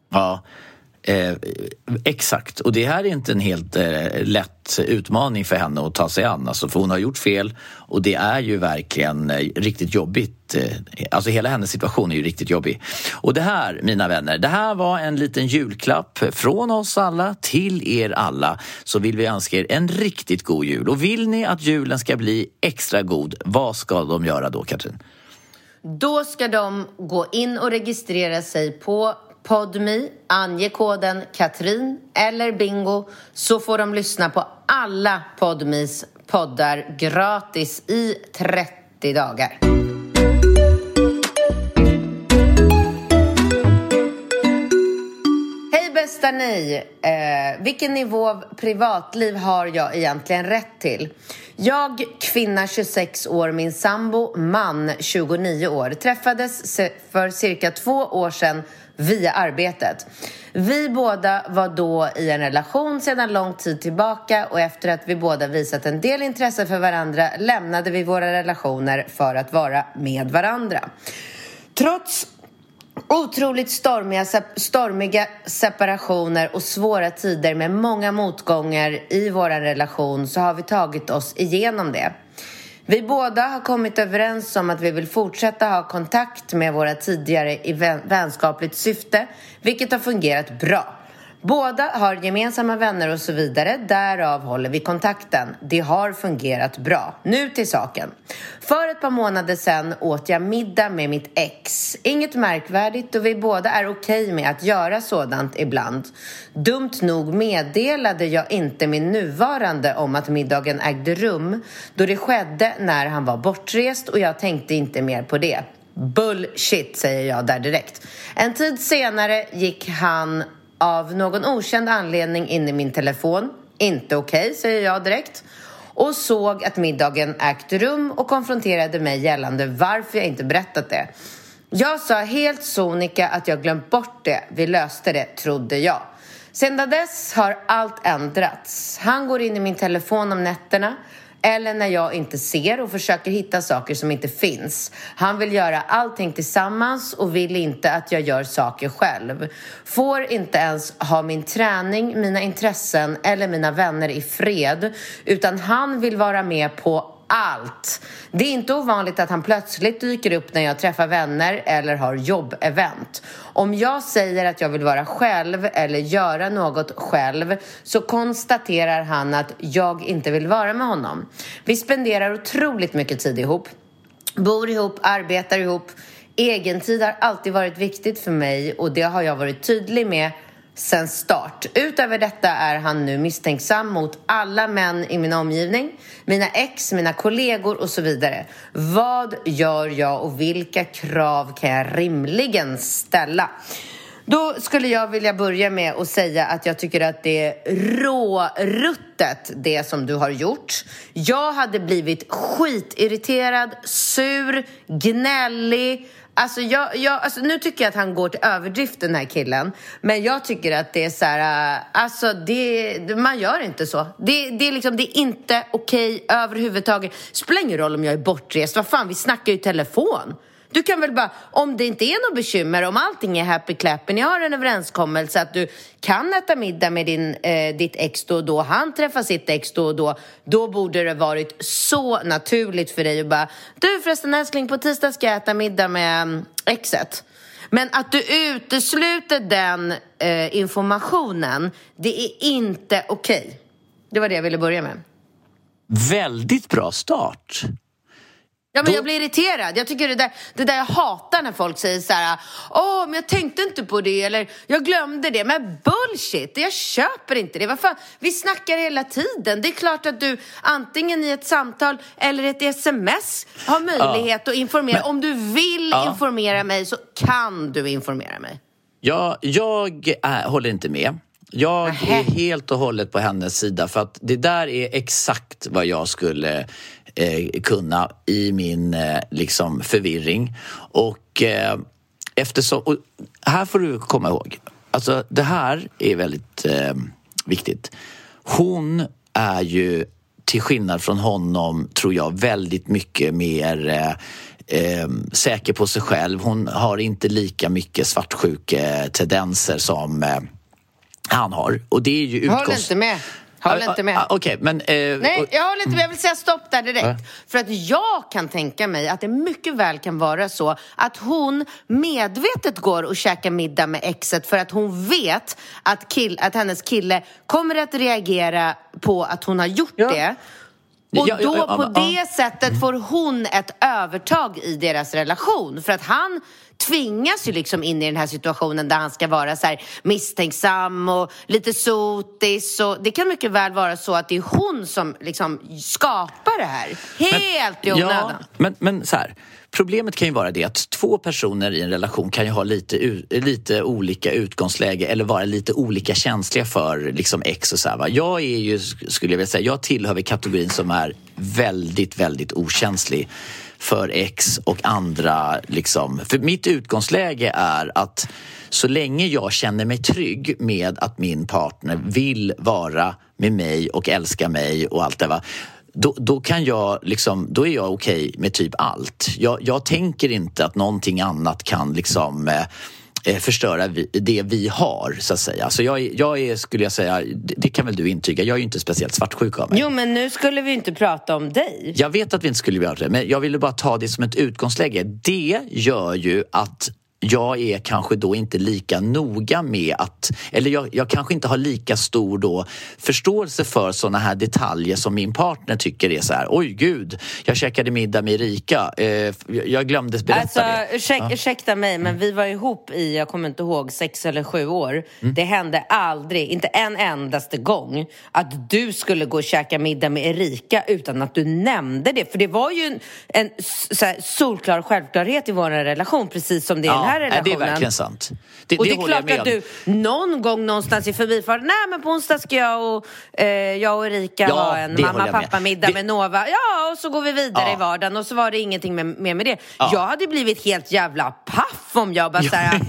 Ja, exakt. Och det här är inte en helt lätt utmaning för henne att ta sig an. Alltså, för hon har gjort fel och det är ju verkligen riktigt jobbigt. Alltså hela hennes situation är ju riktigt jobbig. Och det här, mina vänner, det här var en liten julklapp från oss alla till er alla. Så vill vi önska er en riktigt god jul. Och vill ni att julen ska bli extra god, vad ska de göra då, Katrin? Då ska de gå in och registrera sig på Podme, ange koden Katrin eller Bingo, så får de lyssna på alla Podmes poddar gratis i 30 dagar. Hej bästa ni! Vilken nivå av privatliv har jag egentligen rätt till? Jag, kvinna 26 år, min sambo, man 29 år, träffades för cirka 2 år sedan via arbetet. Vi båda var då i en relation sedan lång tid tillbaka och efter att vi båda visat en del intresse för varandra lämnade vi våra relationer för att vara med varandra. Trots otroligt stormiga separationer och svåra tider med många motgångar i vår relation så har vi tagit oss igenom det. Vi båda har kommit överens om att vi vill fortsätta ha kontakt med våra tidigare i vänskapligt syfte, vilket har fungerat bra. Båda har gemensamma vänner och så vidare, därav håller vi kontakten. Det har fungerat bra. Nu till saken. För ett par månader sedan åt jag middag med mitt ex. Inget märkvärdigt och vi båda är okej med att göra sådant ibland. Dumt nog meddelade jag inte min nuvarande om att middagen ägde rum, då det skedde när han var bortrest och jag tänkte inte mer på det. Bullshit, säger jag där direkt. En tid senare gick han av någon okänd anledning in i min telefon. Inte okej, säger jag direkt. Och såg att middagen ägt rum och konfronterade mig gällande varför jag inte berättat det. Jag sa helt sonika att jag glömt bort det. Vi löste det, trodde jag. Sedan dess har allt ändrats. Han går in i min telefon om nätterna eller när jag inte ser och försöker hitta saker som inte finns. Han vill göra allting tillsammans och vill inte att jag gör saker själv. Får inte ens ha min träning, mina intressen eller mina vänner i fred, utan han vill vara med på allt. Det är inte ovanligt att han plötsligt dyker upp när jag träffar vänner eller har jobbevent. Om jag säger att jag vill vara själv eller göra något själv så konstaterar han att jag inte vill vara med honom. Vi spenderar otroligt mycket tid ihop. Bor ihop, arbetar ihop. Egentid har alltid varit viktigt för mig och det har jag varit tydlig med sen start. Utöver detta är han nu misstänksam mot alla män i min omgivning, mina ex, mina kollegor och så vidare. Vad gör jag och vilka krav kan jag rimligen ställa? Då skulle jag vilja börja med att säga att jag tycker att det är råruttet det som du har gjort. Jag hade blivit skitirriterad, sur, gnällig. Alltså nu tycker jag att han går till överdrift, den här killen. Men jag tycker att det är så här, man gör inte så. Det är inte okej överhuvudtaget. Spelar ingen roll om jag är bortrest. Vad fan, vi snackar ju i telefon. Du kan väl bara, om det inte är något bekymmer, om allting är happy clappy, ni har en överenskommelse att du kan äta middag med ditt ex då, han träffar sitt ex då borde det varit så naturligt för dig att bara, du förresten älskling, på tisdag ska jag äta middag med exet. Men att du utesluter den informationen, det är inte okej. Det var det jag ville börja med. Väldigt bra start. Ja, men jag blir irriterad. Jag tycker det där jag hatar när folk säger så här: men jag tänkte inte på det, eller jag glömde det. Men bullshit, jag köper inte det. Vad fan, vi snackar hela tiden. Det är klart att du antingen i ett samtal eller ett sms har möjlighet att informera. Men om du vill informera mig så kan du informera mig. Jag håller inte med. Jag är helt och hållet på hennes sida, för att det där är exakt vad jag skulle kunna i min förvirring. Och eftersom, och här får du komma ihåg, alltså det här är väldigt viktigt. Hon är ju till skillnad från honom, tror jag, väldigt mycket mer säker på sig själv. Hon har inte lika mycket svartsjuke-tendenser som han har. Och det är ju Håller inte med. Okej, men... Nej, jag håller inte med. Jag vill säga stopp där direkt. För att jag kan tänka mig att det mycket väl kan vara så att hon medvetet går och käkar middag med exet för att hon vet att hennes kille kommer att reagera på att hon har gjort det. Och då på det sättet får hon ett övertag i deras relation. För att han tvingas ju liksom in i den här situationen där han ska vara så här misstänksam och lite sotis. Och det kan mycket väl vara så att det är hon som liksom skapar det här. Helt i onödan. Ja, men så här. Problemet kan ju vara det att två personer i en relation kan ju ha lite olika utgångsläge eller vara lite olika känsliga för liksom ex och så här, va? Jag är ju, skulle jag vilja säga, jag tillhör kategorin som är väldigt, väldigt okänslig för ex och andra liksom. För mitt utgångsläge är att så länge jag känner mig trygg med att min partner vill vara med mig och älska mig och allt det, va? Då kan jag liksom, då är jag okej med typ allt. Jag tänker inte att någonting annat kan liksom förstöra det vi har, så att säga. Så jag är, skulle jag säga, det kan väl du intyga, jag är ju inte speciellt svartsjuk av mig. Jo, men nu skulle vi inte prata om dig. Jag vet att vi inte skulle göra det, men jag ville bara ta det som ett utgångsläge. Det gör ju att jag är kanske då inte lika noga med att, eller jag kanske inte har lika stor då förståelse för såna här detaljer som min partner tycker är så här: oj gud, jag käkade middag med Erika, jag glömde berätta det. Ursäkta mig, men vi var ihop i, jag kommer inte ihåg, 6 eller 7 år. Det hände aldrig, inte en endaste gång, att du skulle gå och käka middag med Erika utan att du nämnde det. För det var ju en så här solklar självklarhet i vår relation, precis som det är här relationen. Det är verkligen sant. Det är klart att du någon gång någonstans i förbifart, nej men på onsdag ska jag och Erika ha en mamma-pappa-middag med Nova. Ja, och så går vi vidare i vardagen. Och så var det ingenting med det. Jag hade blivit helt jävla paff om jag bara såhär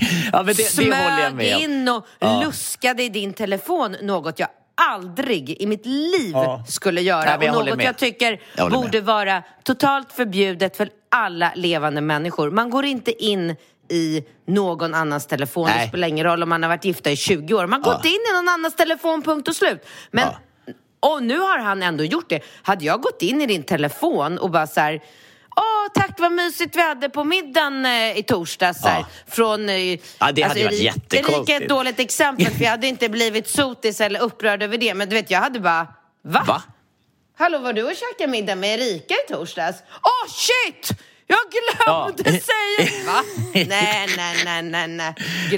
smög in och luskade i din telefon. Något jag aldrig i mitt liv skulle göra. Och något jag tycker borde vara totalt förbjudet för alla levande människor. Man går inte in i någon annans telefon. Det spelar ingen roll om man har varit gifta i 20 år. Man går inte in i någon annans telefon, punkt och slut. Men och nu har han ändå gjort det. Hade jag gått in i din telefon och bara så här: tack vad mysigt vi hade på middagen i torsdags från det hade varit jättekonstigt. Det är ett dåligt exempel, för jag hade inte blivit sotis eller upprörd över det. Men du vet, jag hade bara Va? Hallå, var du och käkade middag med Erika i torsdags? Shit! Jag glömde säga. Va? Nej.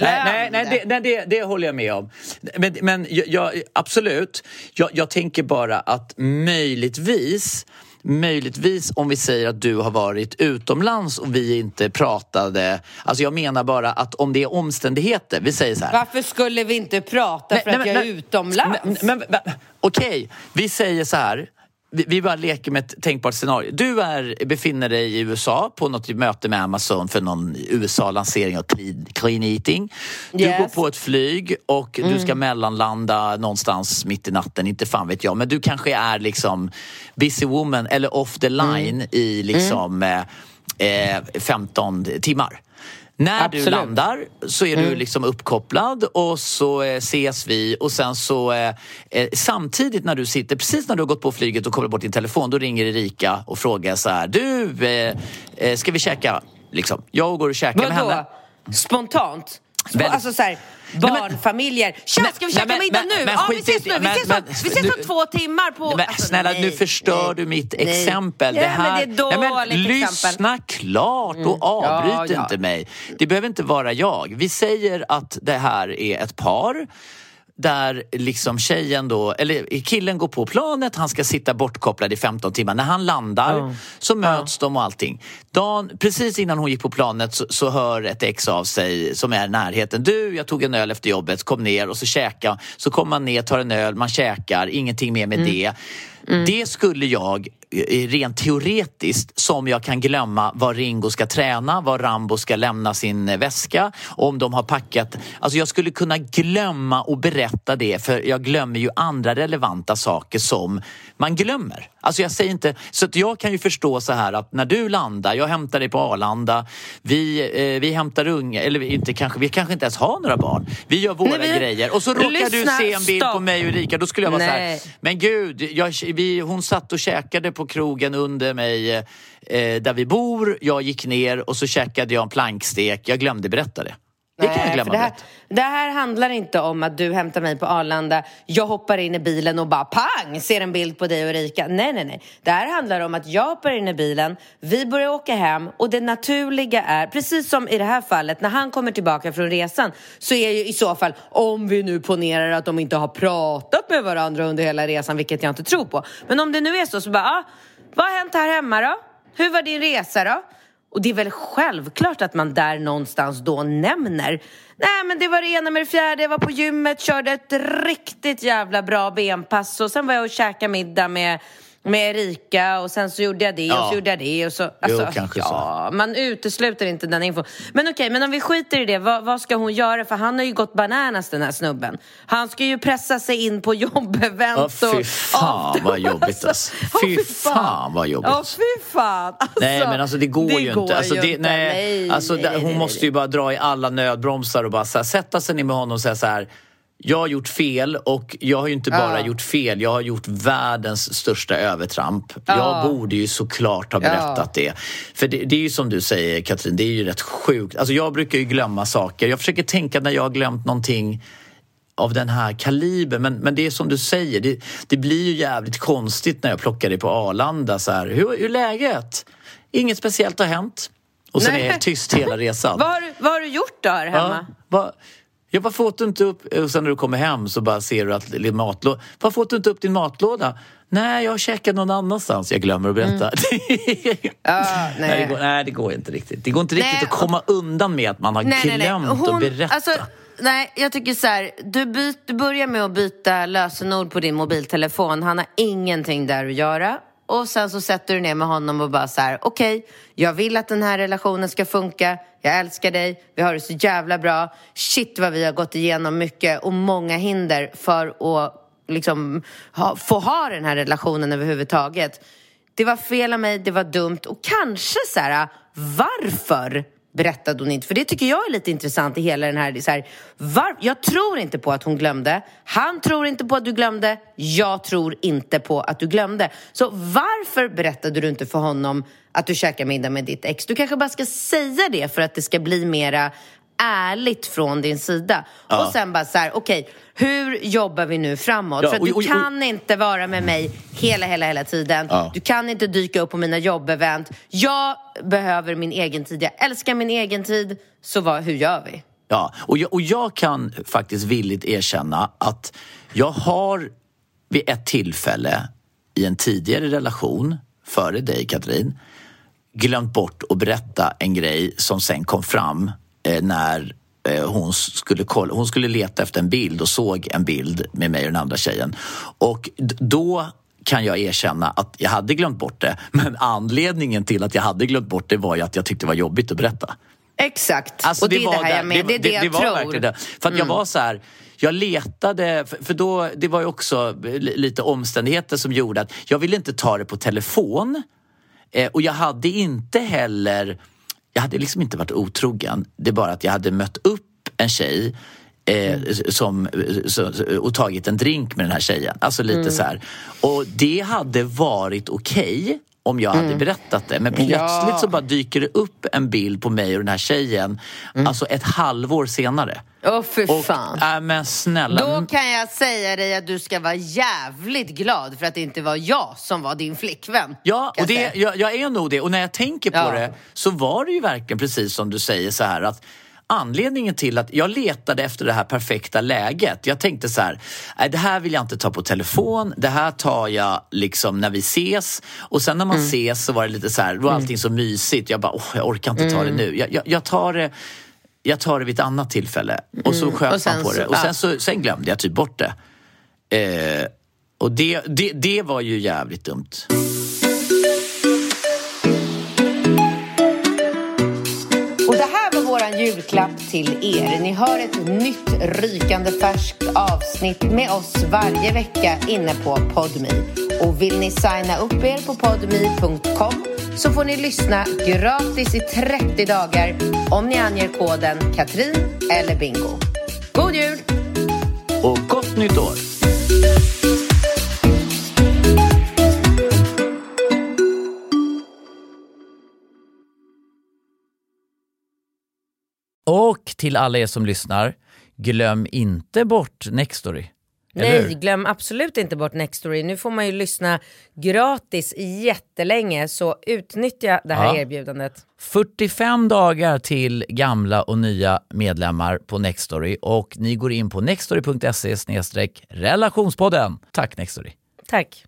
Nej, det håller jag med om. Men jag absolut. Jag tänker bara att möjligtvis om vi säger att du har varit utomlands och vi inte pratade, alltså jag menar bara att om det är omständigheter, vi säger så här: varför skulle vi inte prata för att jag är utomlands? Okej, vi säger så här. Vi bara leker med ett tänkbart scenario. Du befinner dig i USA på något möte med Amazon för någon USA-lansering av clean eating. Du går på ett flyg och du ska mellanlanda någonstans mitt i natten, inte fan vet jag. Men du kanske är liksom busy woman eller off the line i liksom 15 timmar. När du landar så är du liksom uppkopplad och så ses vi, och sen så samtidigt när du sitter, precis när du har gått på flyget och kopplar bort din telefon, då ringer Erika och frågar så här: du, ska vi käka? Liksom. Jag går och käkar med henne. Spontant? Alltså så här, barnfamiljer. Tja, ska vi käka middag nu? Vi ses nu. Vi ses om 2 timmar på... Snälla, nu förstör du mitt exempel. Det här, men det är dåligt lyssna klart och avbryt inte mig. Det behöver inte vara jag. Vi säger att det här är ett par där liksom tjejen då, eller killen går på planet, han ska sitta bortkopplad i 15 timmar. När han landar så möts de och allting. Precis innan hon gick på planet så hör ett ex av sig som är i närheten: du, jag tog en öl efter jobbet, kom ner och så käka. Så kommer man ner, tar en öl, man käkar, ingenting mer med det. Det skulle jag rent teoretiskt som jag kan glömma var Ringo ska träna, var Rambo ska lämna sin väska, om de har packat. Alltså jag skulle kunna glömma och berätta det, för jag glömmer ju andra relevanta saker som man glömmer. Alltså jag säger inte, så att jag kan ju förstå så här att när du landar, jag hämtar dig på Arlanda, vi hämtar unga, eller inte kanske, vi kanske inte ens har några barn. Vi gör våra grejer och så råkar du se en bild på mig och Erika, då skulle jag vara så här, men gud, hon satt och käkade på krogen under mig där vi bor, jag gick ner och så käkade jag en plankstek, jag glömde berätta det. Det kan jag glömma. Det här handlar inte om att du hämtar mig på Arlanda, jag hoppar in i bilen och bara pang, ser en bild på dig och Erika. Nej. Det här handlar om att jag hoppar in i bilen, vi börjar åka hem, och det naturliga är, precis som i det här fallet, när han kommer tillbaka från resan, så är ju i så fall, om vi nu ponerar att de inte har pratat med varandra under hela resan, vilket jag inte tror på. Men om det nu är så bara, vad har hänt här hemma då? Hur var din resa då? Och det är väl självklart att man där någonstans då nämner, nej men det var det ena med det fjärde, jag var på gymmet, körde ett riktigt jävla bra benpass, och sen var jag och käkade middag med Erika, och sen så gjorde jag det och så gjorde jag det och så, alltså, så. Man utesluter inte den info. Men okej, men om vi skiter i det, vad ska hon göra? För han har ju gått bananas, den här snubben. Han ska ju pressa sig in på jobbevent. Fy fan vad jobbigt alltså. Fy fan vad jobbigt. Fy fan alltså, nej men alltså det går ju inte alltså, nej, hon måste ju bara dra i alla nödbromsar och bara så här, sätta sig ner med honom och säga så här: jag har gjort fel, och jag har ju inte bara gjort fel, jag har gjort världens största övertramp. Jag borde ju såklart ha berättat det. För det är ju som du säger, Katrin, det är ju rätt sjukt. Alltså jag brukar ju glömma saker. Jag försöker tänka när jag har glömt någonting av den här kalibern. Men det är som du säger, det blir ju jävligt konstigt när jag plockar det på Arlanda. Så här, hur är läget? Inget speciellt har hänt. Och sen är det tyst hela resan. Vad har du gjort då här hemma? Varför åt du inte upp, och sen när du kommer hem så bara ser du att varför åt du inte upp din matlåda? Nej, jag har käkat någon annanstans. Jag glömmer att berätta. Nej, det går inte riktigt. Det går inte riktigt att komma undan med att man har glömt att berätta. Alltså, nej, jag tycker så här, du börjar med att byta lösenord på din mobiltelefon. Han har ingenting där att göra. Och sen så sätter du ner med honom och bara så här: okej, jag vill att den här relationen ska funka. Jag älskar dig, vi har det så jävla bra. Shit vad vi har gått igenom mycket och många hinder för att liksom få ha den här relationen överhuvudtaget. Det var fel av mig, det var dumt. Och kanske så här, varför berättade hon inte? För det tycker jag är lite intressant i hela den här, så här, jag tror inte på att hon glömde. Han tror inte på att du glömde. Jag tror inte på att du glömde. Så varför berättade du inte för honom att du käkar middag med ditt ex? Du kanske bara ska säga det för att det ska bli mera ärligt från din sida. Och sen bara så här, okej, hur jobbar vi nu framåt? För att du kan inte vara med mig hela tiden. Du kan inte dyka upp på mina jobbevent. Jag behöver min egen tid. Jag älskar min egen tid. Så hur gör vi? Ja, och jag kan faktiskt villigt erkänna att jag har vid ett tillfälle i en tidigare relation före dig, Katrin, glömt bort att berätta en grej som sen kom fram när hon skulle leta efter en bild och såg en bild med mig och den andra tjejen. Och då kan jag erkänna att jag hade glömt bort det. Men anledningen till att jag hade glömt bort det var ju att jag tyckte det var jobbigt att berätta. Exakt, alltså, och det är det här jag med. Det är det jag tror. Verkligen det. För att jag var så här, jag letade, för då, det var ju också lite omständigheter som gjorde att jag ville inte ta det på telefon. Och jag hade inte heller, jag hade liksom inte varit otrogen. Det är bara att jag hade mött upp en tjej och tagit en drink med den här tjejen. Alltså lite så här. Och det hade varit okej om jag hade berättat det. Men plötsligt så bara dyker det upp en bild på mig och den här tjejen. Alltså ett halvår senare. För fan. Men snälla. Då kan jag säga dig att du ska vara jävligt glad för att det inte var jag som var din flickvän. Ja, och jag är nog det. Och när jag tänker på det så var det ju verkligen precis som du säger så här att anledningen till att jag letade efter det här perfekta läget. Jag tänkte så här, det här vill jag inte ta på telefon. Det här tar jag liksom när vi ses. Och sen när man ses så var det lite så här, då var allting så mysigt. Jag bara, jag orkar inte ta det nu. Jag tar det vid ett annat tillfälle. Och så sköt man på det. Och sen glömde jag typ bort det. Och det var ju jävligt dumt. våran julklapp till er. Ni hör ett nytt rykande färskt avsnitt med oss varje vecka inne på Podme. Och vill ni signa upp er på podme.com så får ni lyssna gratis i 30 dagar om ni anger koden Katrin eller Bingo. God jul! Och gott nytt år! Och till alla er som lyssnar, glöm inte bort Nextory. Nej, glöm absolut inte bort Nextory. Nu får man ju lyssna gratis jättelänge, så utnyttja det här erbjudandet. 45 dagar till gamla och nya medlemmar på Nextory, och ni går in på nextory.se/relationspodden. Tack Nextory. Tack.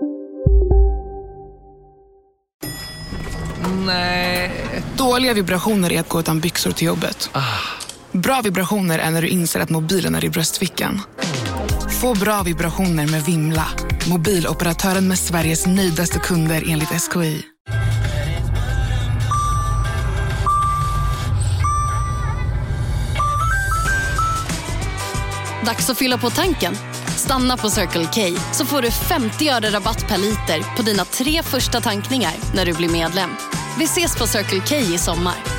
Nej. Dåliga vibrationer är att gå utan byxor till jobbet. Bra vibrationer är när du inser att mobilen är i bröstfickan. Få bra vibrationer med Vimla. Mobiloperatören med Sveriges nöjdaste kunder enligt SKI. Dags att fylla på tanken. Stanna på Circle K så får du 50 öre rabatt per liter på dina 3 första tankningar när du blir medlem. Vi ses på Circle K i sommar.